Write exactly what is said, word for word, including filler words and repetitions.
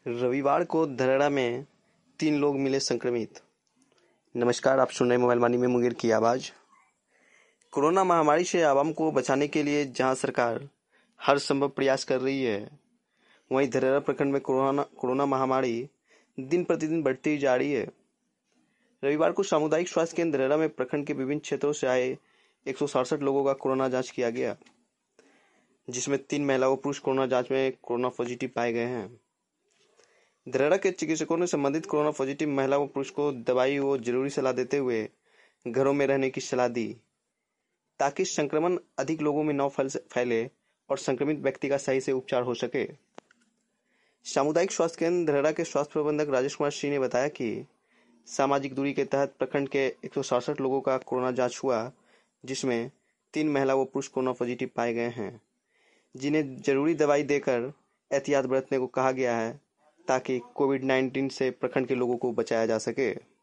रविवार को धरहरा में तीन लोग मिले संक्रमित। नमस्कार, आप सुन रहे मोबाइल वाणी में मुंगेर की आवाज़। कोरोना महामारी से आवाम को बचाने के लिए जहां सरकार हर संभव प्रयास कर रही है, वहीं धरहरा प्रखंड में कोरोना कोरोना महामारी दिन प्रतिदिन बढ़ती जा रही है। रविवार को सामुदायिक स्वास्थ्य केंद्र धरहरा में प्रखंड के विभिन्न क्षेत्रों से आए एक सौ सड़सठ लोगों का कोरोना जांच किया गया, जिसमें तीन महिला व पुरुष कोरोना जांच में कोरोना पॉजिटिव पाए गए हैं। धरहरा के चिकित्सकों ने संबंधित कोरोना पॉजिटिव महिला व पुरुष को दवाई व जरूरी सलाह देते हुए घरों में रहने की सलाह दी, ताकि संक्रमण अधिक लोगों में न फैले और संक्रमित व्यक्ति का सही से उपचार हो सके। सामुदायिक स्वास्थ्य केंद्र धरहरा के स्वास्थ्य प्रबंधक राजेश कुमार सिंह ने बताया कि सामाजिक दूरी के तहत प्रखंड के एक सौ सड़सठ लोगों का कोरोना जांच हुआ, जिसमें तीन महिला व पुरुष कोरोना पॉजिटिव पाए गए हैं, जिन्हें जरूरी दवाई देकर एहतियात बरतने को कहा गया है, ताकि कोविड नाइन्टीन से प्रखंड के लोगों को बचाया जा सके।